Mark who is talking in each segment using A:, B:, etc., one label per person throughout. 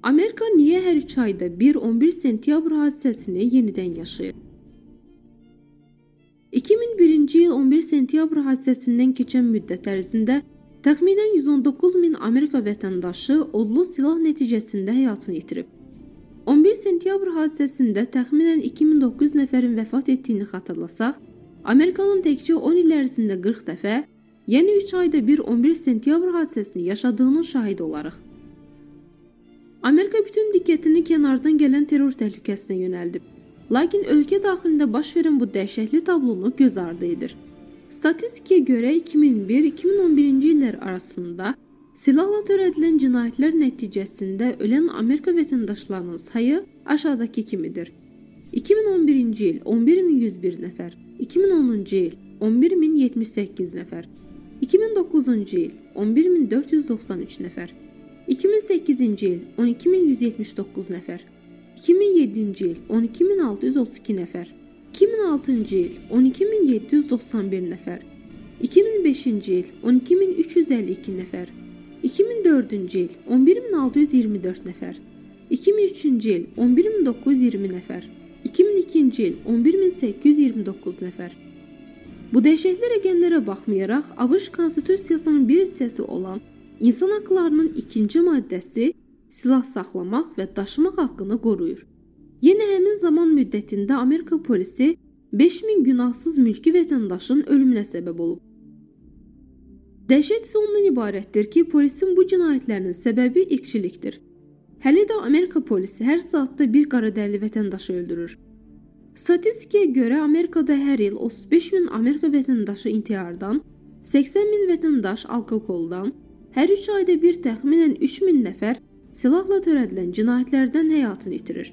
A: Amerika niyə hər 3 ayda bir 11 sentyabr hadisəsini yenidən yaşayır? 2001-ci il 11 sentyabr hadisəsindən keçən müddət ərzində təxminən 119 min Amerika vətəndaşı odlu silah nəticəsində həyatını itirib. 11 sentyabr hadisəsində təxminən 2900 nəfərin vəfat etdiyini xatırlasaq, Amerikanın təkcə 10 il ərzində 40 dəfə, yəni 3 ayda bir 11 sentyabr hadisəsini yaşadığının şahidi olarıq. Amerika bütün diqqətini kənardan gələn terror təhlükəsinə yönəldib. Lakin ölkə daxilində baş verən bu dəhşətli tablonu göz ardı edir. Statistikaya görə 2001-2011-ci illər arasında silahla törədilən cinayətlər nəticəsində ölən Amerika vətəndaşlarının sayı aşağıdakı kimidir. 2011-ci il 11101 nəfər, 2010-cu il 11078 nəfər, 2009-cu il 11493 nəfər, 2008-ci il 12179 nəfər, 2007-ci il 12632 nəfər, 2006-cı il 12791 nəfər, 2005-ci il 12352 nəfər, 2004-cü il 11624 nəfər, 2003-cü il 11920 nəfər, 2002-ci il 11829 nəfər. Bu dəhşətli rəqəmlərə baxmayaraq, ABŞ Konstitusiyasının bir hissəsi olan İnsan haqlarının 2-ci maddəsi silah saxlamaq və daşımaq haqqını qoruyur. Yenə həmin zaman müddətində Amerika polisi 5000 günahsız mülki vətəndaşın ölümünə səbəb olub. Dəhşət isə ondan ibarətdir ki, polisin bu cinayətlərinin səbəbi irqçilikdir. Hələ də Amerika polisi hər saatda bir qaradərli vətəndaşı öldürür. Statistikaya görə Amerikada hər il 35 min Amerika vətəndaşı intihardan, 80 min vətəndaş alkoholdan, hər 3 ayda bir təxminən 3 min nəfər silahla törədilən cinayətlərdən həyatını itirir.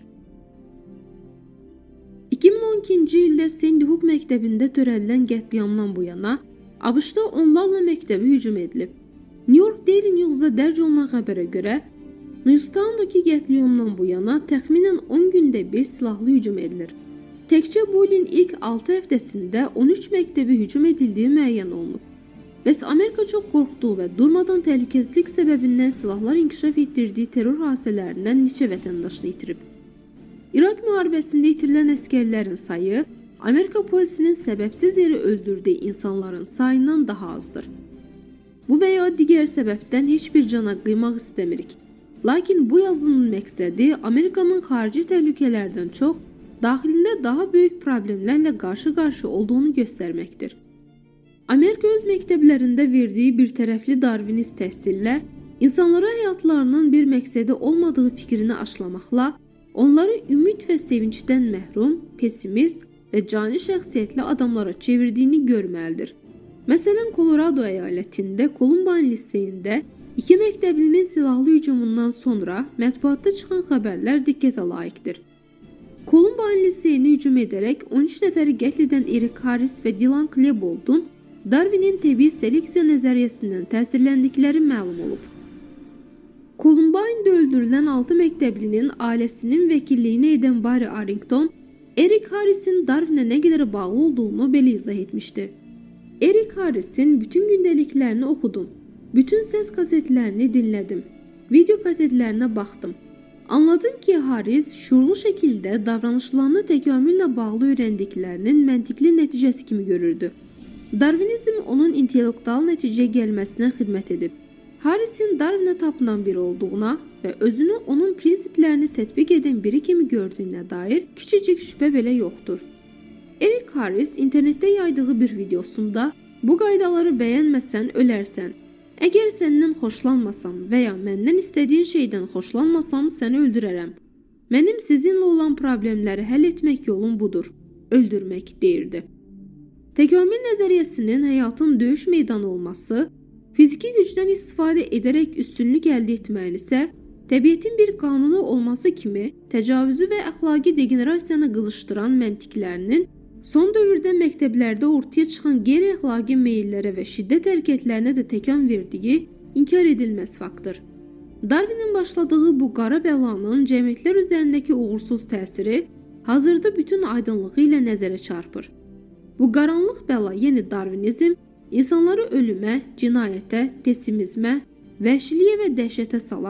A: 2012-ci ildə Sandy Hook məktəbində törədilən qətliamdan bu yana ABŞ-da onlarla məktəbə hücum edilib. New York Daily News-da dərc olunan xəbərə görə, Newstown-dakı qətliamdan bu yana təxminən 10 gündə bir silahlı hücum edilir. Təkcə bu ilin ilk 6 həftəsində 13 məktəbə hücum edildiyi müəyyən olunub. Bəs Amerika çox qorxduğu və durmadan təhlükəsizlik səbəbindən silahlar inkişaf etdirdiyi terror hadisələrindən neçə vətəndaşını itirib? İraq müharibəsində itirilən əsgərlərin sayı Amerika polisinin səbəbsiz yere öldürdüyü insanların sayından daha azdır. Bu veya digər səbəbdən heç bir cana qıymaq istəmirik. Lakin bu yazının məqsədi Amerikanın xarici təhlükələrdən çox, daxilində daha böyük problemlərlə qarşı-qarşı olduğunu göstərməkdir. Amerika öz məktəblərində verdiyi bir tərəfli darvinist təhsillə, insanlara həyatlarının bir məqsədi olmadığı fikrini aşılamaqla, onları ümid və sevincdən məhrum, pesimist və cani şəxsiyyətli adamlara çevirdiyini görməlidir. Məsələn, Colorado əyalətində Columbine liseyində 2 məktəblinin silahlı hücumundan sonra mətbuatda çıxan xəbərlər diqqətə layiqdir. Columbine liseyini hücum edərək 13 nəfəri qətl edən Eric Harris və Dylan Klebold'un Darwinin təbii seleksiya nəzəriyyəsindən təsirləndikləri məlum olub. Columbine'da öldürülən 6 məktəblinin ailəsinin vəkilliyini edən Barry Arrington, Eric Harris'in Darwin'ə nə qədər bağlı olduğunu belə izah etmişdi. Eric Harris'in bütün gündəliklərini oxudum, bütün səs kasetlərini dinlədim, video kasetlərinə baxdım. Anladım ki, Harris şuurlu şəkildə davranışlarını təkamüllə bağlı öyrəndiklərinin məntiqli nəticəsi kimi görürdü. Darwinizm onun intellektual nəticəyə gəlməsinə xidmət edib. Harris'in Darwinə tapınan biri olduğuna və özünü onun prinsiplərini tətbiq edən biri kimi gördüyünə dair küçücük şübhə belə yoxdur. Eric Harris internetdə yaydığı bir videosunda bu qaydaları bəyənməsən ölərsən. Əgər səndən xoşlanmasam və ya məndən istədiyin şeydən xoşlanmasam səni öldürərəm. Mənim sizinlə olan problemləri həll etmək yolum budur. Öldürmək deyirdi. Təkamül nəzəriyyəsinin həyatın döyüş meydanı olması, fiziki gücdən istifadə edərək üstünlük əldə etməyin isə təbiətin bir qanunu olması kimi təcavüzü və əxlaqi degenerasiyanı qızışdıran məntiqlərinin son dövrdə məktəblərdə ortaya çıxan qeyri-əxlaqi meyllərə və şiddət hərəkətlərinə də təkan verdiyi inkar edilməz faktdır. Darwinin başladığı bu qara bəlanın cəmiyyətlər üzərindəki uğursuz təsiri hazırda bütün aydınlığı ilə nəzərə çarpır. Bu qaranlıq bəla, yəni Darwinizm, insanları ölümə, cinayətə, pesimizmə, vəhşiliyə və dəhşətə salan,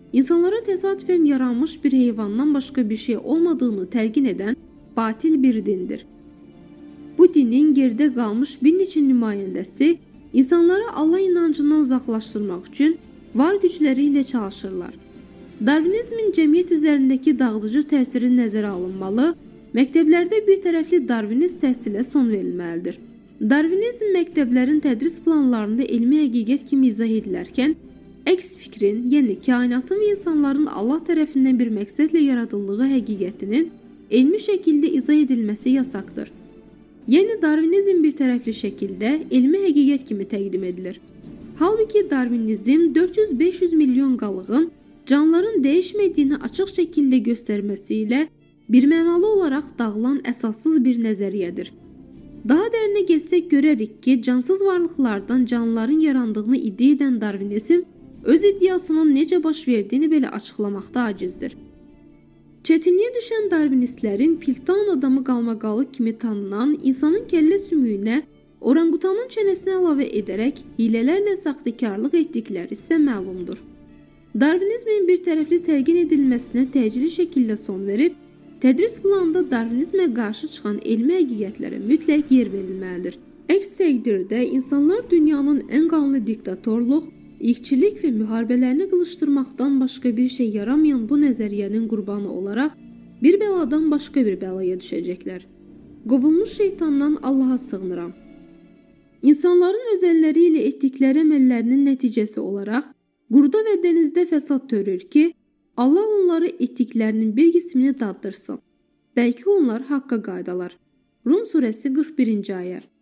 A: insanlara tesadüfen yaranmış bir heyvandan başka bir şey olmadığını telkin eden batil bir dindir. Bu dinin geride qalmış bir neçə nümayəndəsi insanları Allah inancından uzaqlaşdırmaq üçün var gücləri ilə çalışırlar. Darwinizmin cəmiyyət üzərindəki dağıdıcı təsiri nəzərə alınmalı, məktəblərdə bir tərəfli darwinist təhsilə son verilməlidir. Darwinizm məktəblərin tədris planlarında elmi həqiqət kimi izah edilərkən, əks fikrin, yəni kainatın və insanların Allah tərəfindən bir məqsədlə yaradıldığı həqiqətinin elmi şəkildə izah edilməsi yasaqdır. Yəni Darwinizm bir tərəfli şəkildə elmi həqiqət kimi təqdim edilir. Halbuki Darwinizm 400-500 milyon qalığın canlıların dəyişmədiyini açıq şəkildə göstərməsi ilə birmənalı olaraq dağılan əsassız bir nəzəriyyədir. Daha dərinə getsək görərik ki, cansız varlıqlardan canlıların yarandığını iddia edən Darwinizm öz iddiasının necə baş verdiyini belə açıqlamaqda acizdir. Çətinliyə düşən Darwinistlərin Piltdown adamı qalmaqalıq kimi tanınan insanın kəllə sümüyünə oranqutanın çənəsini əlavə edərək hilələrlə saxtakarlıq etdikləri isə məlumdur. Darwinizmin bir tərəfli təlqin edilməsinə təcili şəkildə son verib, tədris planında Darwinizmə qarşı çıxan elmi həqiqətlərə mütləq yer verilməlidir. Əks təqdirdə insanlar dünyanın ən qanlı diktatorluq, ilkçilik və müharibələrini qılışdırmaqdan başqa bir şey yaramayan bu nəzəriyyənin qurbanı olaraq bir bəladan başqa bir bəlaya düşəcəklər. Qovulmuş şeytandan Allaha sığınıram. İnsanların öz əlləri ilə etdikləri əməllərinin nəticəsi olaraq qurda və dənizdə fəsad törür ki, Allah onları etdiklərinin bir qismini daddırsın. Bəlkə onlar haqqa qaydalar. Rum surəsi 41-ci ayə.